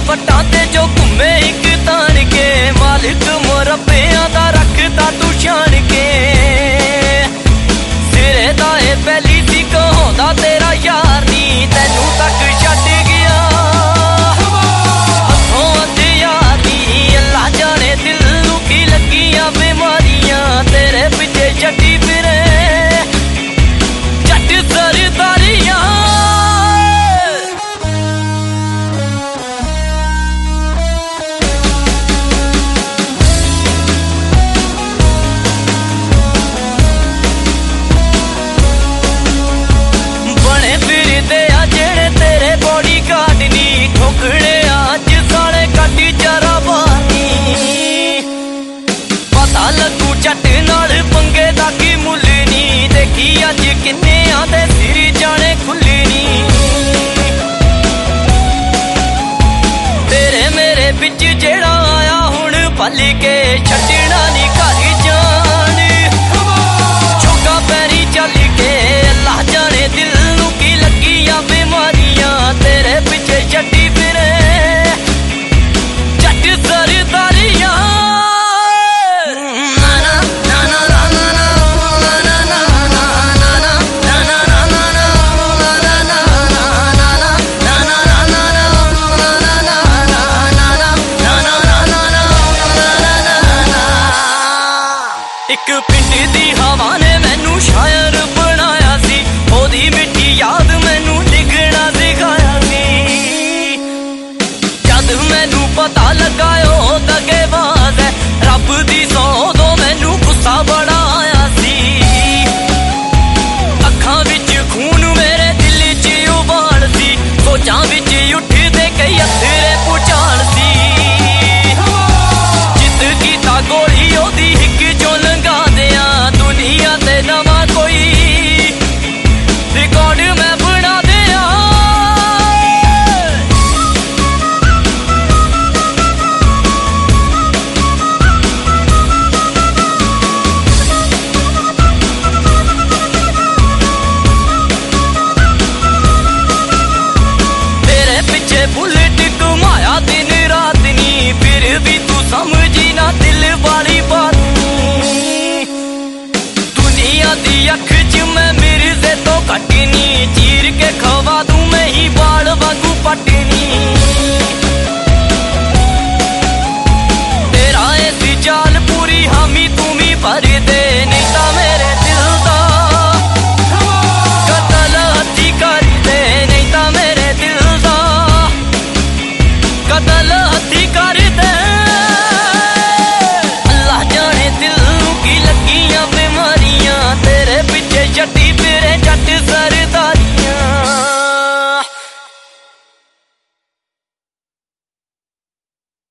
पट्टां ते जो घूमे एक तान के, मालिक मुरब्बियां दा रखदा तू शान के। सिरे दा ए पहली सी कहांदा तेरा यार नी, तैनू तक छड्ड गया हथों हथियार नी। अल्लाह जाने दिल नू की लगियां बीमारियां, तेरे पिछे छड्डी फिरे जट सरदारियां। बने फिरदे आ जेड़े तेरे बॉडी गार्ड नी, ठोकने अज साले काटी जरा बानी। पता लगू जट नाल पंगे दा की मुल नी, देखी अज किन्ने आंदे सिर जाने खुली नी। तेरे मेरे बिच जेड़ा आया हुण पल के, छड्डना नी घर जान चौका पैरी चल के। अल्लाह जाने दिल नू की लगियां बीमारियां, तेरे पिछे छड्डी फिरे जट सरदारियां। एक पिंड दी हवा ने मैनू शायर बनाया सी, ओदी मिठी याद मैनू लिखना सिखाया सी। जद मैनू पता लगा ओ दगेबाज है, रब दी सौ दो मैनू गुस्सा बड़ा आया सी। अखां विच खून मेरे दिल च उबाल सी, सोचां विच उठदे कई अथरे भुचाल सी।